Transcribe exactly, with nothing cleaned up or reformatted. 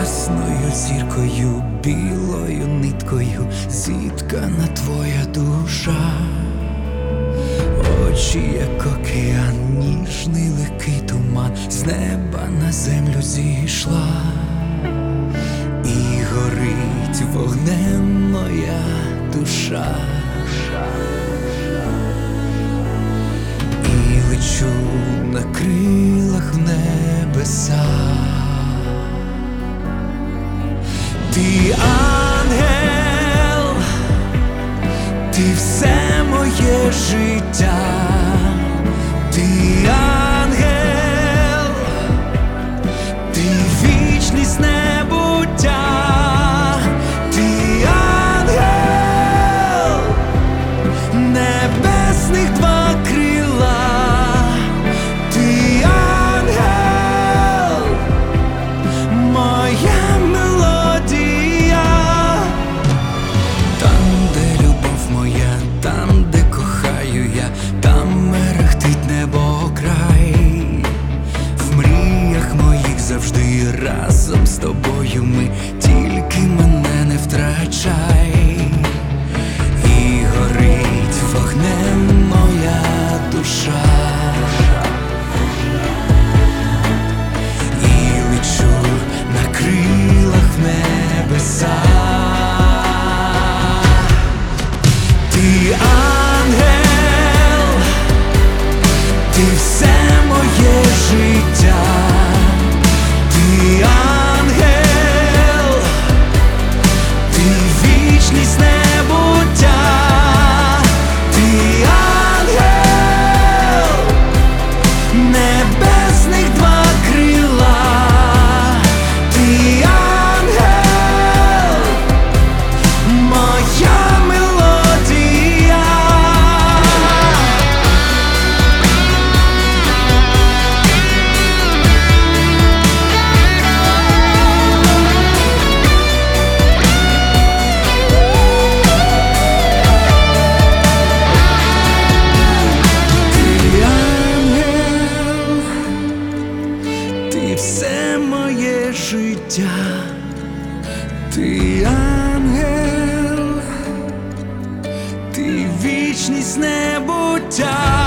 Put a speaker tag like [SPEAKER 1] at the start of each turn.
[SPEAKER 1] ясною зіркою, білою ниткою зіткана твоя душа, очі, як океан, ніжний легкий туман, з неба на землю зійшла, і горить вогнем моя душа. І лечу на крилах в небеса. Ти ангел, ти все моє життя, ти ангел, ти вічність небуття, ти ангел, небесних два крила, ти ангел, моя мелодія. Там, де любов моя, там, де кохаю я, там мерехтить небо край. В мріях моїх завжди разом з тобою ми, тільки мене не втрачай. І горить вогнем моя душа, і лечу на крилах в небеса. Ти ангел, ти все моє життя, ти ангел, ти вічність небуття, ти ангел, небесних два крила, ти ангел, моя мелодія. Ти все моє життя, ти ангел, ти вічність небуття.